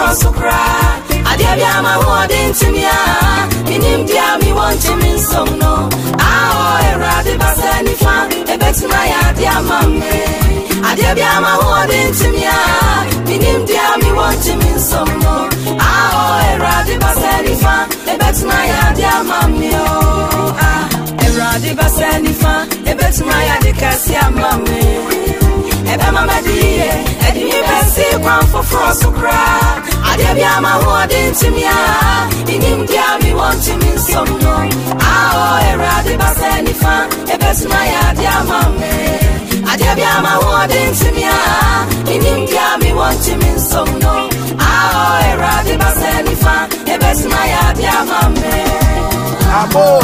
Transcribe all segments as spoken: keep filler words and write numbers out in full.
for so cry. I dare be a man who didn't me. In him, dear me, want him in some no. Ah, oh, a rather bassani fan, a bet my dear mammy. I dare be a man who didn't me. In him, dear me, want him in some no. Ah, oh, a rather bassani fan, a bet my dear mammy. Oh, ah, a rather bassani fan, a bet my dear Cassia mammy. Ebe mama diye, edi mi besi kwan foforo so kra. Ade bia ma ho ade ntimia, inim dia mi want mi nsom no. Ah oh erade basani fa, ebe suna ya dia mame. Ade bia ma ho ade ntimia, inim dia mi want mi nsom no. Ah oh erade basani fa, ebe suna ya dia mame. Abo.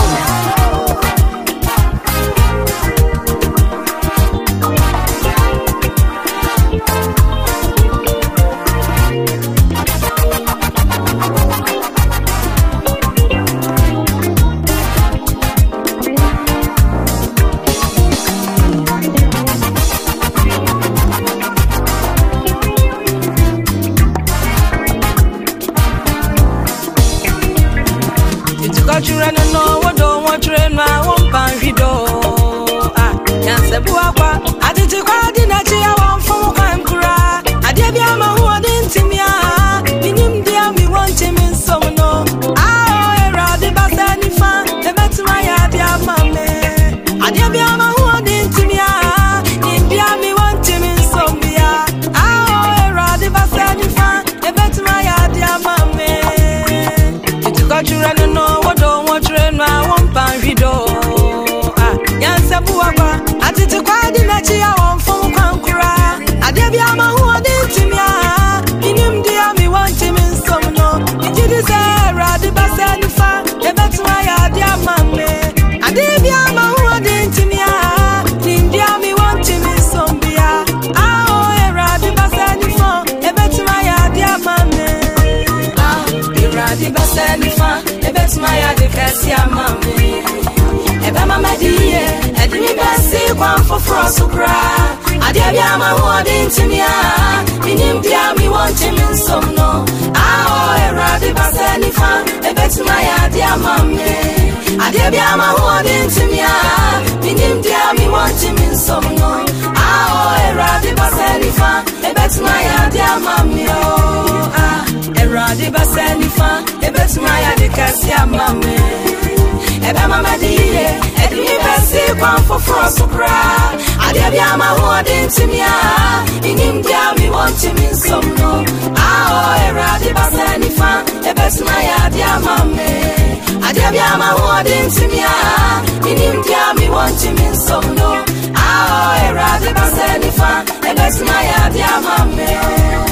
Children know what don't want train my one pan video. Ah, can't say Buapa. I did you call in a chair one from one cry. I did be a man who didn't me. In him, dear me, want him in some no. Ah, I rather bass any fan, the better my idea, mammy. I did be a man who didn't me. In dear me, want him in some beer. Ah, I rather bass any fan, the better my idea, mammy. Did you call children know what? My one pan video. Ah, Yansa Buaba. I did to quite in a chia one from Kankura. I did be a man who didn't me. In him, dear me, want him in some no. It is a rather bassani fan, a better my idea, mammy. I did be a man who didn't me. In dear me, want him in some beer. Ah, a rather bassani fan, a better my idea, mammy. Ah, a rather bassani fan. Bet my other Cassia mammy. Eba mama dear, and me best one for frost to cry. I dare be a man who didn't me. In him, dear me, want him in some no. Ah, oh, a rather bassani fan, a bet my idea mammy. I dare be a man who didn't me. In him, dear me, want him in some no. Ah, oh, a rather bassani fan, a bet my idea mammy. Oh, ah, a rather bassani fan. Bet my ade Cassia mammy. Ebe mama diye, edi mi besi kwan for frost to cry. Ade bia ma ho didn't me. Inim dia mi want him in some no. Ah oh erade basani fan. Bet my ade mammy. Ade bia ma ho didn't me. Inim dia mi want him in some no. Ah oh erade basani fan. Bet my ade mammy.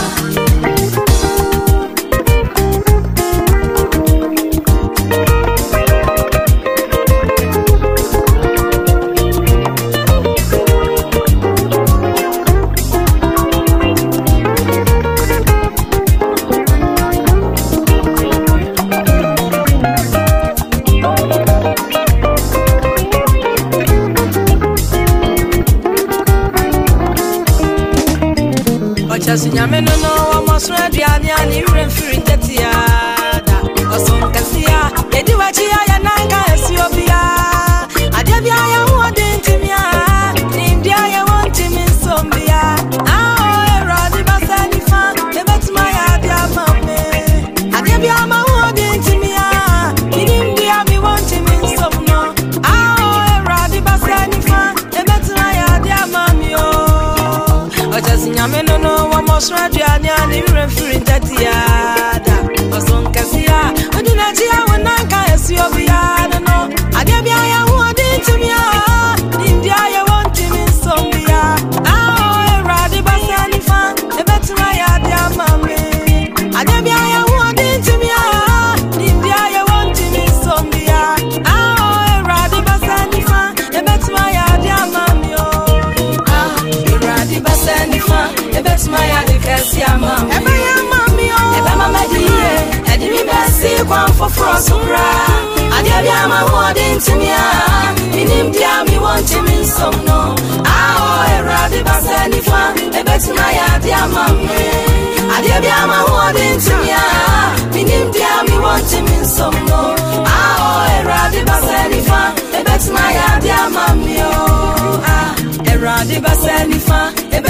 Nyame no no almost ready and you ran free tetiada oson kasia edi wachi ya nanga Ethiopia adebia ya hu odentimia india ya want me sombia ah eradi basani fan ebet my adia mame adebia ma hu odentimia india me want me somno ah eradi basani fan ebet my adia mame oh ojas nyame no no Australia ni referring tatiada oson kasia odina tia wonanka Ethiopia no adebia ya hu odintimia india ya want me sombia ah erade basani fan ebetima ya dia mame adebia ya hu odintimia india ya want me sombia ah erade basani fan ebetima ya dia mame ah erade basani fan ebetima ya Cassia mammy. Eba ya mammy oh. Eba mama diye, edi mi besi kwan for frost to cry. Ade bia ma ho didn't me. Inim dia mi want him in some no. Ah oh erade basani fan, ebet my idea mammy. Ade bia ma ho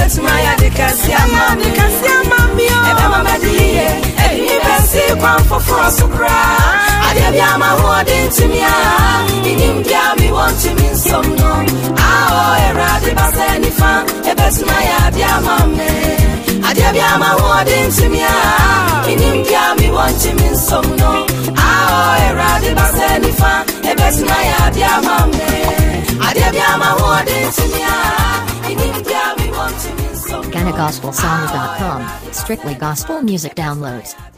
best my adikasi ama adikasi ama mi o ebe mama diye eni besi kwan foforo sukra ade bia ma ho de ntimia inim dia mi want me somno awo era de baseni fa ebe my ade ama me ade bia ma ho de ntimia inim dia mi want me somno awo era de baseni fa ebe my ade ama me ade bia ma ho de ntimia inim dia mi want me somno Ghana Gospel Songs dot com, strictly gospel music downloads.